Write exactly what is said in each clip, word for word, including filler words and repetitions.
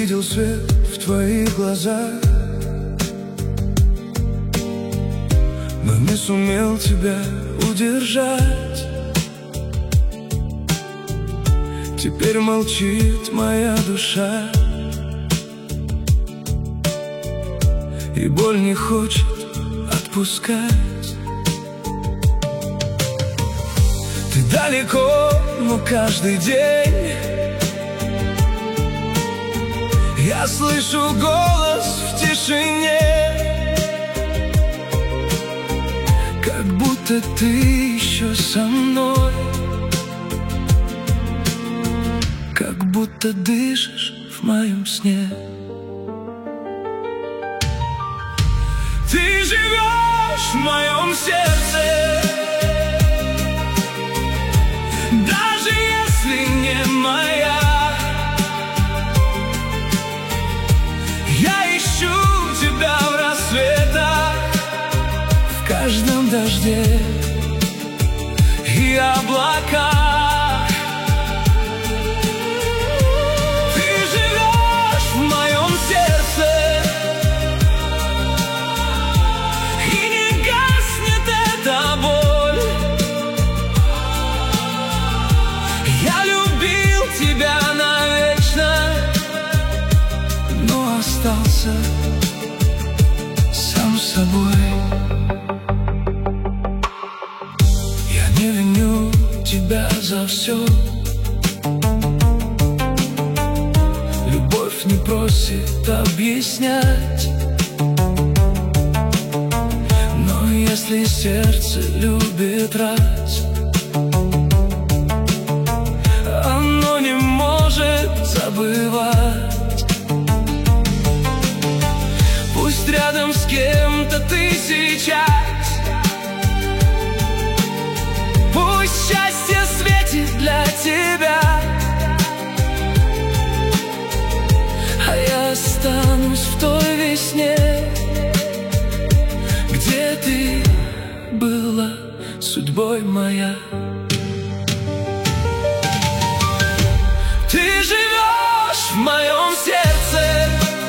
увидел свет в твоих глазах, но не сумел тебя удержать. Теперь молчит моя душа, и боль не хочет отпускать. Ты далеко, но каждый день я слышу голос в тишине, как будто ты еще со мной, как будто дышишь в моем сне. Ты живешь в моем сердце, даже если не моя. Я ищу тебя в рассветах, в каждом дожде и облаках. Ты живешь в моем сердце, и не гаснет эта боль. Я любил тебя навечно, но остался сам собой. Я не виню тебя за все. Любовь не просит объяснять, но если сердце любит раз, оно не может забывать. Пусть рядом с кем-то ты сейчас, пусть счастье светит для тебя, а я останусь в той весне, где ты была судьбой моя. Ты живешь в моем сердце,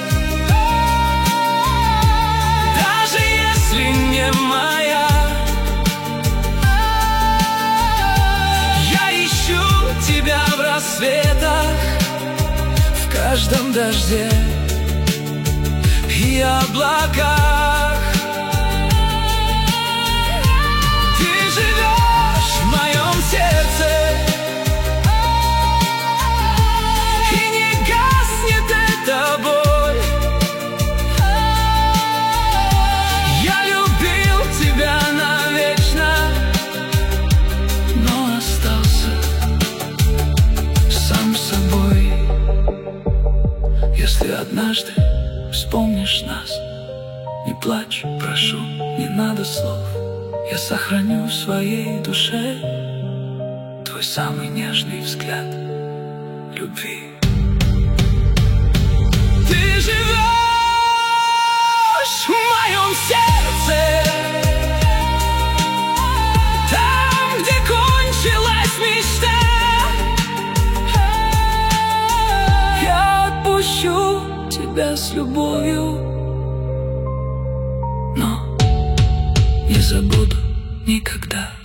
даже если не моя. Я ищу тебя в рассветах, в каждом дожде и облаках. Ты живешь в моем сердце, и не гаснет эта боль. Я любил тебя навечно, но остался сам собой. Если однажды вспомнишь нас, не плачь, прошу, не надо слов. Я сохраню в своей душе твой самый нежный взгляд любви. Ты живешь в моем сердце, там, где кончилась мечта. Я отпущу тебя с любовью, но не забуду никогда.